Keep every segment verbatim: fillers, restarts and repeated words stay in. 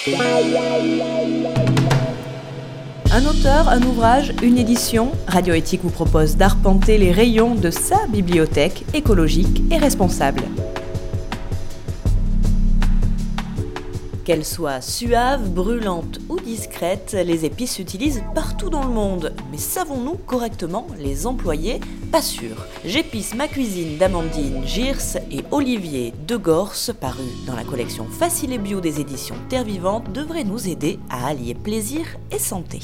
Un auteur, un ouvrage, une édition, Radio Éthique vous propose d'arpenter les rayons de sa bibliothèque écologique et responsable. Qu'elles soient suaves, brûlantes ou discrètes, les épices s'utilisent partout dans le monde. Mais savons-nous correctement les employer ? Pas sûr. J'épice ma cuisine d'Amandine Girs et Olivier Degorce, paru dans la collection Facile et Bio des éditions Terre Vivante, devrait nous aider à allier plaisir et santé.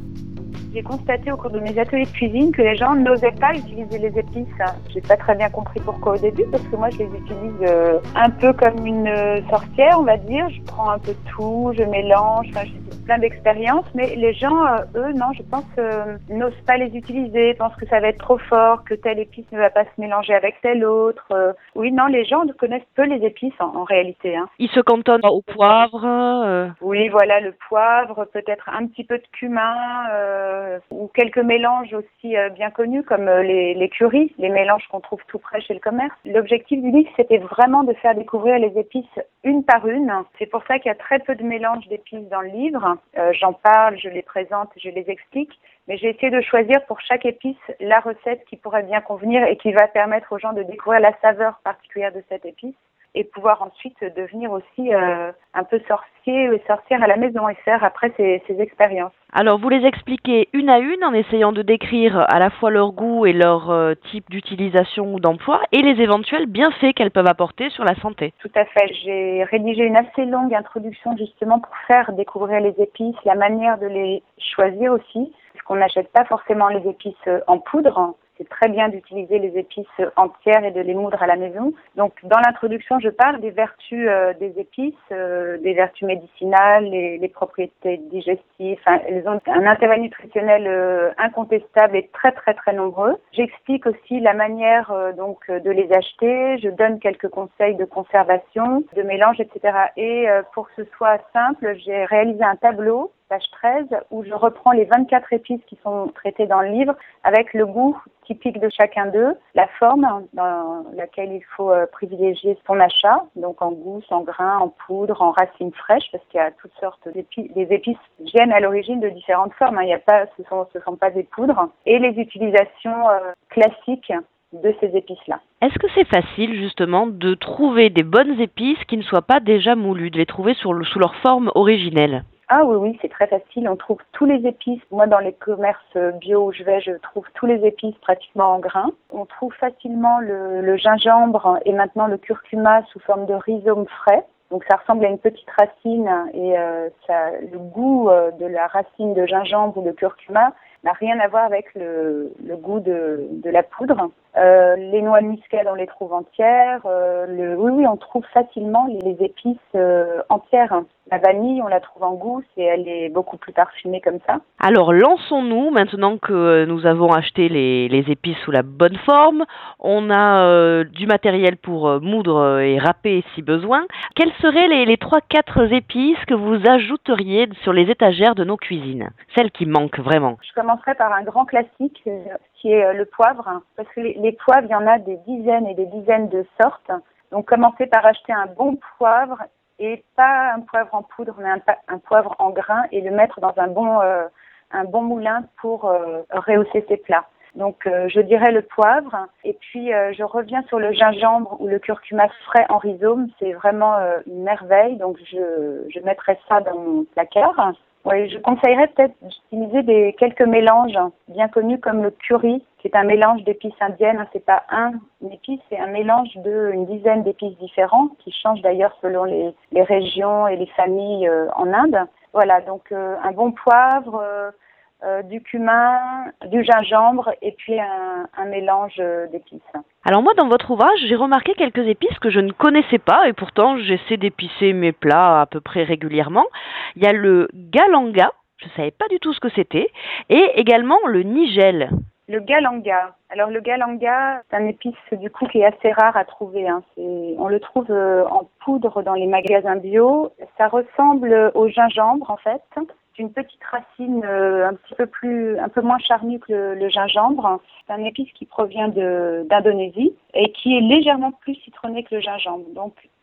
J'ai constaté au cours de mes ateliers de cuisine que les gens n'osaient pas utiliser les épices. J'ai pas très bien compris pourquoi au début, parce que moi je les utilise euh, un peu comme une euh, sorcière, on va dire. Je prends un peu de tout, je mélange, enfin j'ai plein d'expériences, mais les gens, euh, eux, non, je pense, euh, n'osent pas les utiliser, pensent que ça va être trop fort, que telle épice ne va pas se mélanger avec telle autre. Euh, oui, non, les gens connaissent peu les épices en, en réalité. Hein. Ils se cantonnent au poivre euh... Oui, voilà, le poivre, peut-être un petit peu de cumin, euh, ou quelques mélanges aussi euh, bien connus comme euh, les, les currys, les mélanges qu'on trouve tout près chez le commerce. L'objectif du livre, c'était vraiment de faire découvrir les épices une par une. C'est pour ça qu'il y a très peu de mélanges d'épices dans le livre. Euh, j'en parle, je les présente, je les explique, mais j'ai essayé de choisir pour chaque épice la recette qui pourrait bien convenir et qui va permettre aux gens de découvrir la saveur particulière de cette épice et pouvoir ensuite devenir aussi euh, un peu sorcier et sorcière à la maison et faire après ces, ces expériences. Alors, vous les expliquez une à une en essayant de décrire à la fois leur goût et leur euh, type d'utilisation ou d'emploi et les éventuels bienfaits qu'elles peuvent apporter sur la santé. Tout à fait. J'ai rédigé une assez longue introduction justement pour faire découvrir les épices, la manière de les choisir aussi, parce qu'on n'achète pas forcément les épices en poudre. C'est très bien d'utiliser les épices entières et de les moudre à la maison. Donc, dans l'introduction, je parle des vertus euh, des épices, euh, des vertus médicinales, les, les propriétés digestives. Enfin, elles ont un intérêt nutritionnel euh, incontestable et très, très, très nombreux. J'explique aussi la manière euh, donc de les acheter. Je donne quelques conseils de conservation, de mélange, et cetera. Et euh, pour que ce soit simple, j'ai réalisé un tableau page treize, où je reprends les vingt-quatre épices qui sont traitées dans le livre avec le goût typique de chacun d'eux, la forme dans laquelle il faut euh, privilégier son achat, donc en gousse, en grains, en poudre, en racines fraîches, parce qu'il y a toutes sortes d'épices. Les épices viennent à l'origine de différentes formes, hein. Il y a pas, ce sont, ce sont pas des poudres. Et les utilisations euh, classiques de ces épices-là. Est-ce que c'est facile justement de trouver des bonnes épices qui ne soient pas déjà moulues, de les trouver sur le, sous leur forme originelle ? Ah oui, oui, c'est très facile. On trouve tous les épices. Moi, dans les commerces bio où je vais, je trouve tous les épices pratiquement en grains. On trouve facilement le, le gingembre et maintenant le curcuma sous forme de rhizome frais. Donc ça ressemble à une petite racine et euh, ça, le goût euh, de la racine de gingembre ou de curcuma n'a rien à voir avec le, le goût de, de la poudre. Euh, les noix de muscade, on les trouve entières. Euh, le, oui, oui, on trouve facilement les, les épices euh, entières. La vanille, on la trouve en gousse et elle est beaucoup plus parfumée comme ça. Alors, lançons-nous, maintenant que nous avons acheté les, les épices sous la bonne forme, on a euh, du matériel pour euh, moudre et râper si besoin. Quelles seraient les, les trois quatre épices que vous ajouteriez sur les étagères de nos cuisines? Celles qui manquent vraiment. Je commencerai par un grand classique qui est le poivre, parce que les, les poivres, il y en a des dizaines et des dizaines de sortes. Donc, commencez par acheter un bon poivre et pas un poivre en poudre, mais un, un poivre en grains et le mettre dans un bon, euh, un bon moulin pour euh, rehausser ses plats. Donc, euh, je dirais le poivre. Et puis, euh, je reviens sur le gingembre ou le curcuma frais en rhizome. C'est vraiment euh, une merveille. Donc, je, je mettrai ça dans mon placard. Oui, je conseillerais peut-être d'utiliser des, quelques mélanges bien connus comme le curry, qui est un mélange d'épices indiennes. C'est pas un épice, c'est un mélange de une dizaine d'épices différentes qui changent d'ailleurs selon les, les régions et les familles euh, en Inde. Voilà, donc euh, un bon poivre, euh, euh, du cumin, du gingembre et puis un, un mélange d'épices. Alors moi, dans votre ouvrage, j'ai remarqué quelques épices que je ne connaissais pas et pourtant j'essaie d'épicer mes plats à peu près régulièrement. Il y a le galanga, je ne savais pas du tout ce que c'était, et également le nigel. Le galanga. Alors le galanga, c'est un épice du coup qui est assez rare à trouver. Hein. C'est, on le trouve euh, en poudre dans les magasins bio. Ça ressemble au gingembre en fait. C'est une petite racine euh, un petit peu plus, un peu moins charnue que le, le gingembre. C'est un épice qui provient de, d'Indonésie et qui est légèrement plus citronné que le gingembre. Donc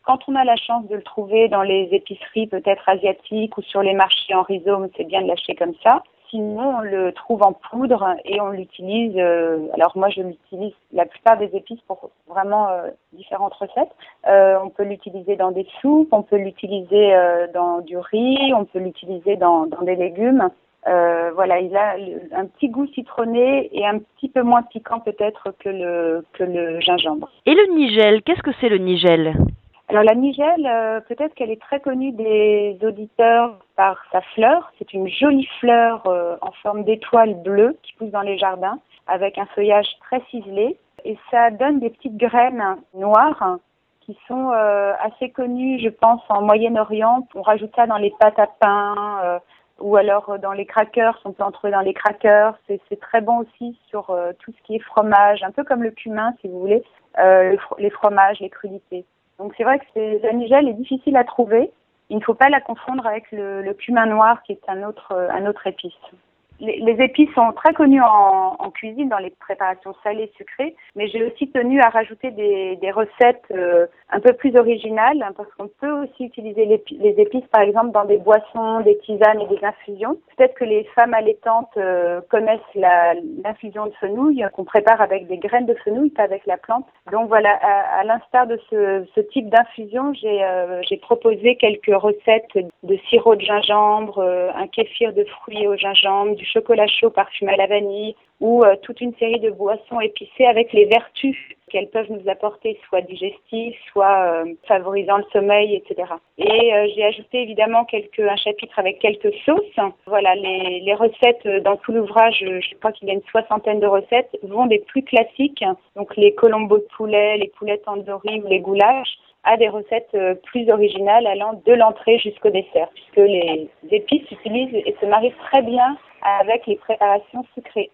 Quand on a la chance de le trouver dans les épiceries peut-être asiatiques ou sur les marchés en rhizome, c'est bien de l'acheter comme ça. Sinon, on le trouve en poudre et on l'utilise. Euh, alors moi, je l'utilise la plupart des épices pour vraiment euh, différentes recettes. Euh, on peut l'utiliser dans des soupes, on peut l'utiliser euh, dans du riz, on peut l'utiliser dans, dans des légumes. Euh, voilà, il a un petit goût citronné et un petit peu moins piquant peut-être que le que le gingembre. Et le nigel, qu'est-ce que c'est le nigel ? Alors la nigelle, euh, peut-être qu'elle est très connue des auditeurs par sa fleur. C'est une jolie fleur euh, en forme d'étoile bleue qui pousse dans les jardins avec un feuillage très ciselé. Et ça donne des petites graines noires qui sont euh, assez connues, je pense, en Moyen-Orient. On rajoute ça dans les pâtes à pain euh, ou alors dans les crackers. On peut en trouver dans les crackers. C'est, c'est très bon aussi sur euh, tout ce qui est fromage, un peu comme le cumin si vous voulez, euh, les, fr- les fromages, les crudités. Donc c'est vrai que c'est, la nigelle est difficile à trouver. Il ne faut pas la confondre avec le, le cumin noir qui est un autre, un autre épice. Les, les épices sont très connues en, en cuisine, dans les préparations salées, sucrées, mais j'ai aussi tenu à rajouter des, des recettes euh, un peu plus originales, hein, parce qu'on peut aussi utiliser les, les épices, par exemple, dans des boissons, des tisanes et des infusions. Peut-être que les femmes allaitantes euh, connaissent la, l'infusion de fenouil qu'on prépare avec des graines de fenouil, pas avec la plante. Donc voilà, à, à l'instar de ce, ce type d'infusion, j'ai, euh, j'ai proposé quelques recettes de sirop de gingembre, euh, un kéfir de fruits au gingembre, du chocolat chaud parfumé à la vanille ou euh, toute une série de boissons épicées avec les vertus qu'elles peuvent nous apporter, soit digestives, soit euh, favorisant le sommeil, et cetera. Et euh, j'ai ajouté évidemment quelques, un chapitre avec quelques sauces. Voilà, les, les recettes dans tout l'ouvrage, je crois qu'il y a une soixantaine de recettes, vont des plus classiques, donc les colombos de poulet, les poulets tandoori ou les goulash, à des recettes plus originales allant de l'entrée jusqu'au dessert, puisque les épices s'utilisent et se marient très bien avec les préparations sucrées.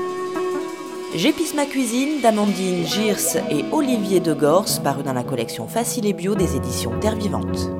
J'épice ma cuisine d'Amandine Girs et Olivier Degors, paru dans la collection Facile et Bio des éditions Terre Vivante.